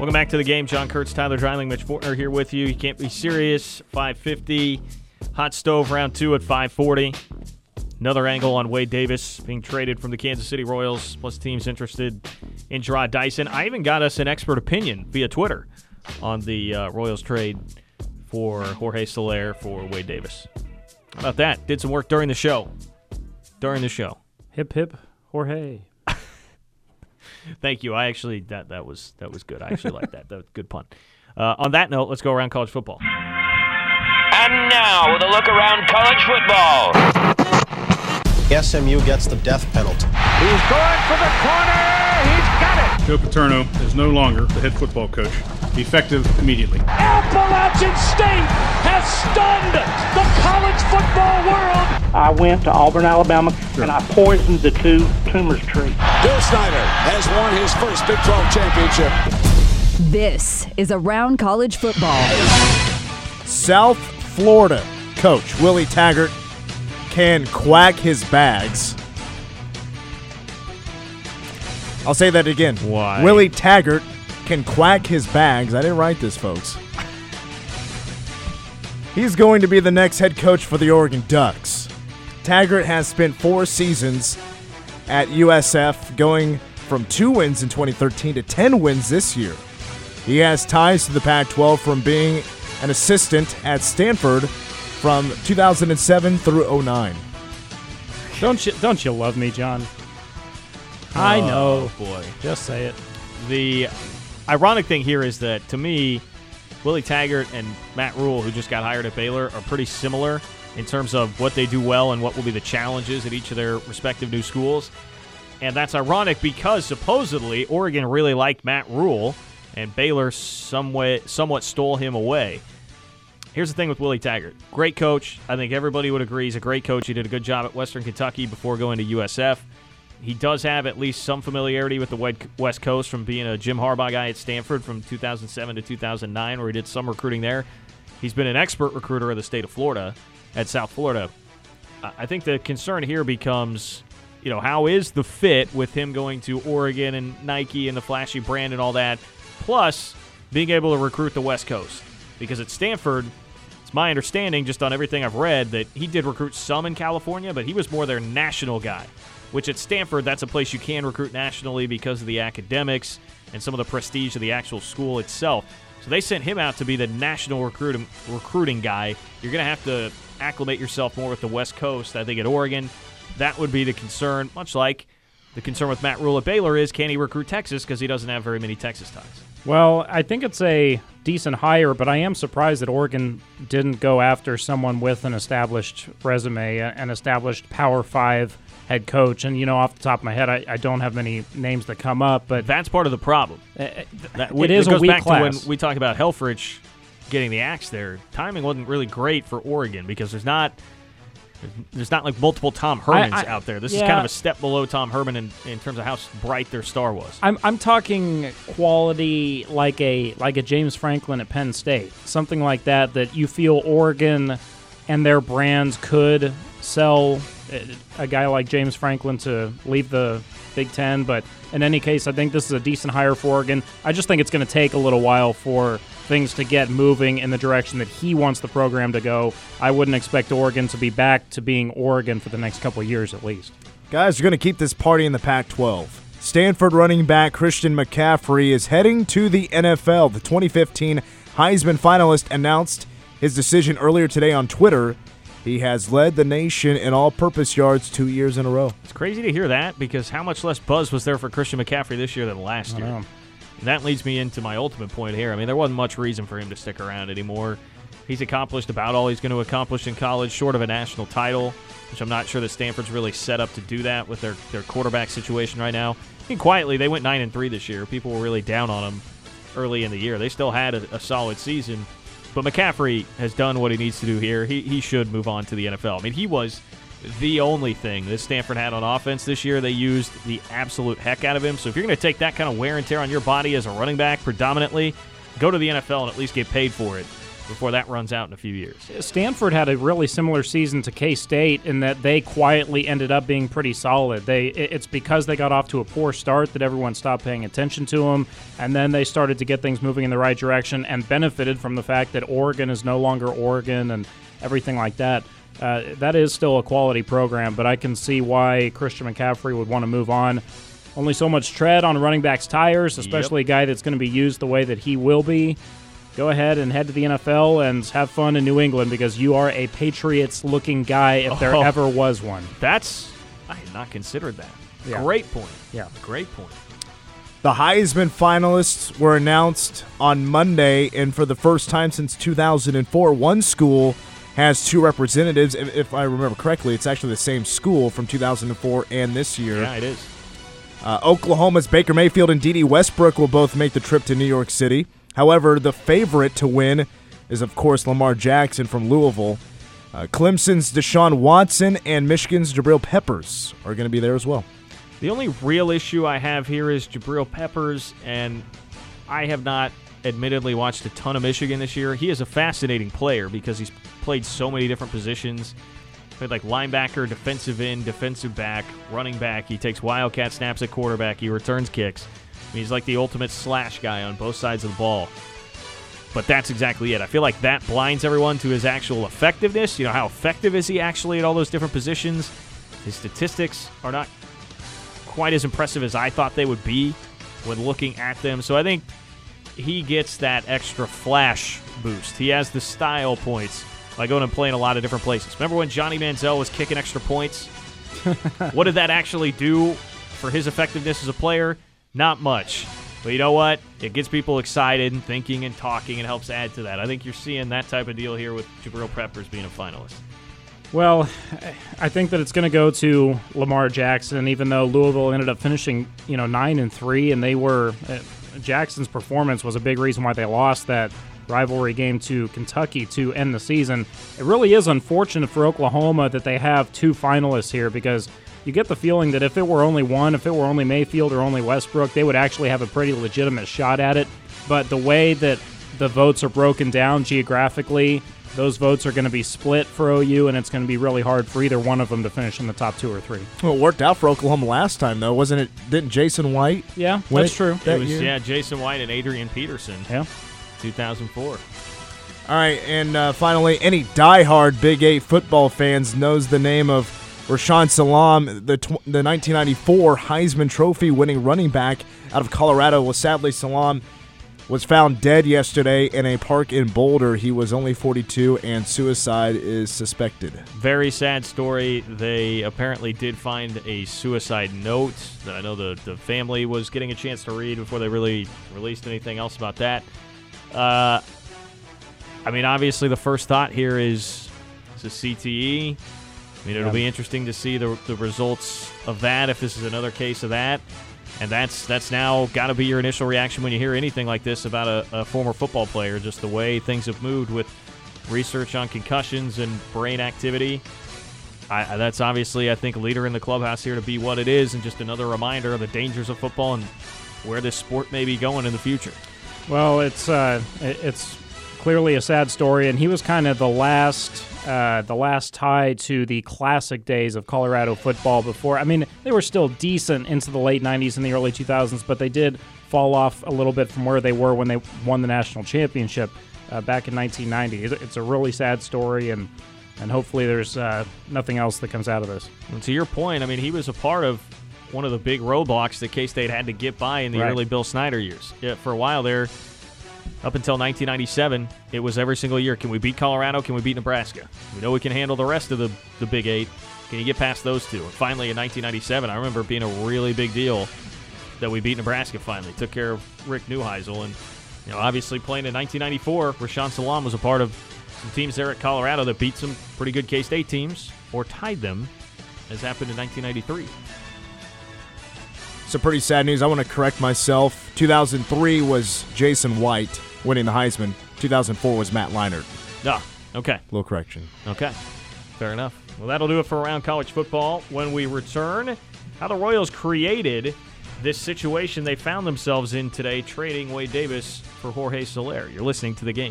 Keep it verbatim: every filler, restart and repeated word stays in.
Welcome back to the game. John Kurtz, Tyler Dreiling, Mitch Fortner here with you. You can't be serious. five fifty. Hot stove round two at five forty. Another angle on Wade Davis being traded from the Kansas City Royals, plus teams interested in Jarrod Dyson. I even got us an expert opinion via Twitter on the uh, Royals trade for Jorge Soler for Wade Davis. How about that? Did some work during the show. During the show. Hip, hip, Jorge. Thank you. I actually, that that was that was good. I actually like that. That was a good pun. Uh, on that note, let's go around college football. And now, with a look around college football. S M U gets the death penalty. He's going for the corner. He's got it. Joe Paterno is no longer the head football coach. Effective immediately. Appalachian State has stunned the college football world. I went to Auburn, Alabama, sure. and I poisoned the two tumors tree. Bill Snyder has won his first Big twelve championship. This is Around College Football. South Florida coach Willie Taggart can quack his bags. I'll say that again. Why? Willie Taggart can quack his bags. I didn't write this, folks. He's going to be the next head coach for the Oregon Ducks. Taggart has spent four seasons at U S F, going from two wins in twenty thirteen to ten wins this year. He has ties to the Pac twelve from being an assistant at Stanford from two thousand seven through oh nine. Don't you, don't you love me, John? I know. Oh, boy. Just say it. The ironic thing here is that, to me, Willie Taggart and Matt Rule, who just got hired at Baylor, are pretty similar in terms of what they do well and what will be the challenges at each of their respective new schools. And that's ironic because, supposedly, Oregon really liked Matt Rule, and Baylor somewhat, somewhat stole him away. Here's the thing with Willie Taggart. Great coach. I think everybody would agree he's a great coach. He did a good job at Western Kentucky before going to U S F. He does have at least some familiarity with the West Coast from being a Jim Harbaugh guy at Stanford from two thousand seven to two thousand nine, where he did some recruiting there. He's been an expert recruiter of the state of Florida at South Florida. I think the concern here becomes, you know, how is the fit with him going to Oregon and Nike and the flashy brand and all that, plus being able to recruit the West Coast? Because at Stanford, it's my understanding, just on everything I've read, that he did recruit some in California, but he was more their national guy. Which at Stanford, that's a place you can recruit nationally because of the academics and some of the prestige of the actual school itself. So they sent him out to be the national recruit, recruiting guy. You're going to have to acclimate yourself more with the West Coast. I think at Oregon, that would be the concern, much like the concern with Matt Rule at Baylor is, can he recruit Texas, because he doesn't have very many Texas ties. Well, I think it's a decent hire, but I am surprised that Oregon didn't go after someone with an established resume, an established Power Five head coach. And, you know, off the top of my head, I, I don't have many names that come up, but that's part of the problem. Uh, that, it is it goes a weak back class. to when we talked about Helfrich getting the axe there. Timing wasn't really great for Oregon because there's not there's not like multiple Tom Hermans I, I, out there. This yeah. is kind of a step below Tom Herman in, in terms of how bright their star was. I'm I'm talking quality like a like a James Franklin at Penn State, something like that. That you feel Oregon and their brands could sell a guy like James Franklin to leave the Big Ten. But in any case, I think this is a decent hire for Oregon. I just think it's going to take a little while for things to get moving in the direction that he wants the program to go. I wouldn't expect Oregon to be back to being Oregon for the next couple of years at least. Guys, we're going to keep this party in the Pac twelve. Stanford running back Christian McCaffrey is heading to the N F L. The twenty fifteen Heisman finalist announced his decision earlier today on Twitter. He has led the nation in all-purpose yards two years in a row. It's crazy to hear that because how much less buzz was there for Christian McCaffrey this year than last year? And that leads me into my ultimate point here. I mean, there wasn't much reason for him to stick around anymore. He's accomplished about all he's going to accomplish in college, short of a national title, which I'm not sure that Stanford's really set up to do that with their, their quarterback situation right now. I mean, quietly, they went nine and three this year. People were really down on them early in the year. They still had a, a solid season. But McCaffrey has done what he needs to do here. He he should move on to the N F L. I mean, he was the only thing that Stanford had on offense this year. They used the absolute heck out of him. So if you're going to take that kind of wear and tear on your body as a running back predominantly, go to the N F L and at least get paid for it. before that runs out in a few years. Stanford had a really similar season to K-State in that they quietly ended up being pretty solid. They It's because they got off to a poor start that everyone stopped paying attention to them, and then they started to get things moving in the right direction and benefited from the fact that Oregon is no longer Oregon and everything like that. Uh, that is still a quality program, but I can see why Christian McCaffrey would want to move on. Only so much tread on a running back's tires, especially yep. a guy that's going to be used the way that he will be. Go ahead and head to the N F L and have fun in New England because you are a Patriots-looking guy if there oh, ever was one. That's – I had not considered that. Yeah. Great point. Yeah. Great point. The Heisman finalists were announced on Monday, and for the first time since two thousand four, one school has two representatives. If, if I remember correctly, it's actually the same school from two thousand four and this year. Yeah, it is. Uh, Oklahoma's Baker Mayfield and Dede Westbrook will both make the trip to New York City. However, the favorite to win is, of course, Lamar Jackson from Louisville. Uh, Clemson's Deshaun Watson and Michigan's Jabril Peppers are going to be there as well. The only real issue I have here is Jabril Peppers, and I have not admittedly watched a ton of Michigan this year. He is a fascinating player because he's played so many different positions. Played like linebacker, defensive end, defensive back, running back. He takes wildcat snaps at quarterback. He returns kicks. I mean, he's like the ultimate slash guy on both sides of the ball. But that's exactly it. I feel like that blinds everyone to his actual effectiveness. You know, how effective is he actually at all those different positions? His statistics are not quite as impressive as I thought they would be when looking at them. So I think he gets that extra flash boost. He has the style points by going and playing a lot of different places. Remember when Johnny Manziel was kicking extra points? What did that actually do for his effectiveness as a player? Not much. But you know what? It gets people excited and thinking and talking and helps add to that. I think you're seeing that type of deal here with Jabril Peppers being a finalist. Well, I think that it's going to go to Lamar Jackson, even though Louisville ended up finishing, you know, nine and three, and they were uh, Jackson's performance was a big reason why they lost that rivalry game to Kentucky to end the season. It really is unfortunate for Oklahoma that they have two finalists here because you get the feeling that if it were only one, if it were only Mayfield or only Westbrook, they would actually have a pretty legitimate shot at it. But the way that the votes are broken down geographically, those votes are going to be split for O U, and it's going to be really hard for either one of them to finish in the top two or three. Well, it worked out for Oklahoma last time, though, wasn't it? Didn't Jason White? Yeah, that's true. It was, yeah, Jason White and Adrian Peterson. Yeah. two thousand four. All right, and uh, finally, any diehard Big Eight football fans knows the name of Rashaan Salam, the tw- the nineteen ninety-four Heisman Trophy winning running back out of Colorado. Well, sadly, Salam was found dead yesterday in a park in Boulder. He was only forty-two, and suicide is suspected. Very sad story. They apparently did find a suicide note that I know the, the family was getting a chance to read before they really released anything else about that. Uh, I mean, obviously, the first thought here is it's a C T E. I mean, it'll yeah. be interesting to see the the results of that, if this is another case of that. And that's that's now got to be your initial reaction when you hear anything like this about a, a former football player, just the way things have moved with research on concussions and brain activity. I, that's obviously, I think, a leader in the clubhouse here to be what it is, and just another reminder of the dangers of football and where this sport may be going in the future. Well, it's uh, it's clearly a sad story, and he was kind of the last uh, the last tie to the classic days of Colorado football before. I mean, they were still decent into the late nineties and the early two thousands, but they did fall off a little bit from where they were when they won the national championship uh, back in nineteen ninety. It's a really sad story, and, and hopefully there's uh, nothing else that comes out of this. And to your point, I mean, he was a part of one of the big roadblocks that K-State had to get by in the right. early Bill Snyder years. Yeah, for a while there, up until nineteen ninety-seven, it was every single year. Can we beat Colorado? Can we beat Nebraska? We know we can handle the rest of the, the Big Eight. Can you get past those two? And finally, in nineteen ninety-seven, I remember it being a really big deal that we beat Nebraska finally. Took care of Rick Neuheisel. And, you know, obviously playing in nineteen ninety-four, Rashaan Salam was a part of some teams there at Colorado that beat some pretty good K-State teams or tied them, as happened in nineteen ninety-three. So pretty sad news. I want to correct myself. two thousand three was Jason White winning the Heisman. two thousand four was Matt Leinart. Ah, okay. Little correction. Okay. Fair enough. Well, that'll do it for Around College Football. When we return, how the Royals created this situation they found themselves in today, trading Wade Davis for Jorge Soler. You're listening to The Game.